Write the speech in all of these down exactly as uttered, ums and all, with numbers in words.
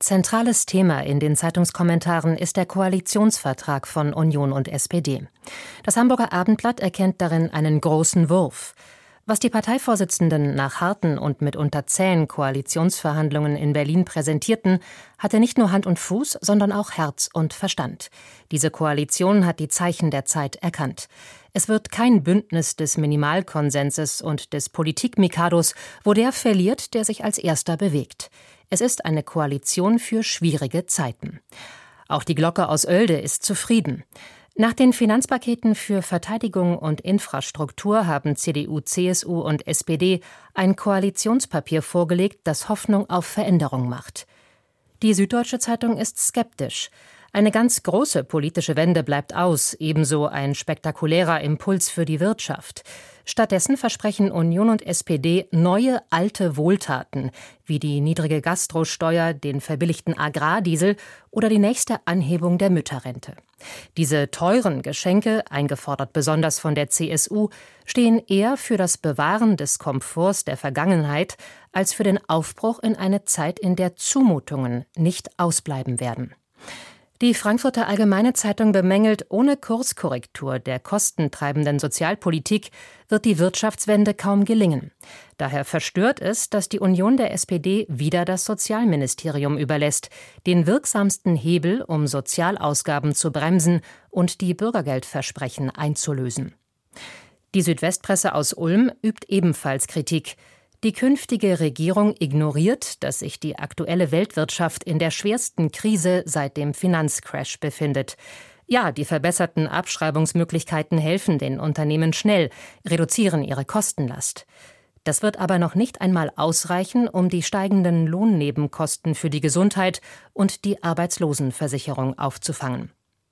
Zentrales Thema in den Zeitungskommentaren ist der Koalitionsvertrag von Union und S P D. Das Hamburger Abendblatt erkennt darin einen großen Wurf. Was die Parteivorsitzenden nach harten und mitunter zähen Koalitionsverhandlungen in Berlin präsentierten, hatte nicht nur Hand und Fuß, sondern auch Herz und Verstand. Diese Koalition hat die Zeichen der Zeit erkannt. Es wird kein Bündnis des Minimalkonsenses und des Politik-Mikados, wo der verliert, der sich als erster bewegt. Es ist eine Koalition für schwierige Zeiten. Auch die Glocke aus Oelde ist zufrieden. Nach den Finanzpaketen für Verteidigung und Infrastruktur haben C D U, C S U und S P D ein Koalitionspapier vorgelegt, das Hoffnung auf Veränderung macht. Die Süddeutsche Zeitung ist skeptisch. Eine ganz große politische Wende bleibt aus, ebenso ein spektakulärer Impuls für die Wirtschaft. Stattdessen versprechen Union und S P D neue, alte Wohltaten, wie die niedrige Gastrosteuer, den verbilligten Agrardiesel oder die nächste Anhebung der Mütterrente. Diese teuren Geschenke, eingefordert besonders von der C S U, stehen eher für das Bewahren des Komforts der Vergangenheit als für den Aufbruch in eine Zeit, in der Zumutungen nicht ausbleiben werden. Die Frankfurter Allgemeine Zeitung bemängelt, ohne Kurskorrektur der kostentreibenden Sozialpolitik wird die Wirtschaftswende kaum gelingen. Daher verstört es, dass die Union der S P D wieder das Sozialministerium überlässt, den wirksamsten Hebel, um Sozialausgaben zu bremsen und die Bürgergeldversprechen einzulösen. Die Südwestpresse aus Ulm übt ebenfalls Kritik. Die künftige Regierung ignoriert, dass sich die aktuelle Weltwirtschaft in der schwersten Krise seit dem Finanzcrash befindet. Ja, die verbesserten Abschreibungsmöglichkeiten helfen den Unternehmen schnell, reduzieren ihre Kostenlast. Das wird aber noch nicht einmal ausreichen, um die steigenden Lohnnebenkosten für die Gesundheit und die Arbeitslosenversicherung aufzufangen.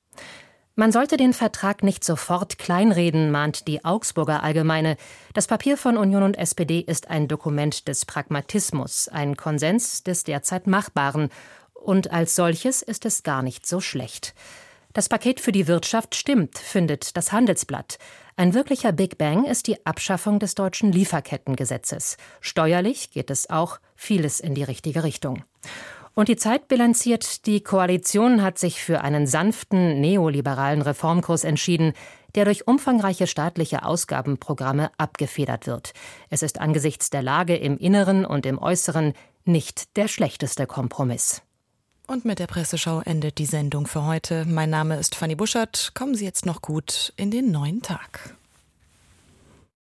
Man sollte den Vertrag nicht sofort kleinreden, mahnt die Augsburger Allgemeine. Das Papier von Union und S P D ist ein Dokument des Pragmatismus, ein Konsens des derzeit Machbaren. Und als solches ist es gar nicht so schlecht. Das Paket für die Wirtschaft stimmt, findet das Handelsblatt. Ein wirklicher Big Bang ist die Abschaffung des deutschen Lieferkettengesetzes. Steuerlich geht es auch vieles in die richtige Richtung. Und die Zeit bilanziert, die Koalition hat sich für einen sanften, neoliberalen Reformkurs entschieden, der durch umfangreiche staatliche Ausgabenprogramme abgefedert wird. Es ist angesichts der Lage im Inneren und im Äußeren nicht der schlechteste Kompromiss. Und mit der Presseschau endet die Sendung für heute. Mein Name ist Fanny Buschert. Kommen Sie jetzt noch gut in den neuen Tag.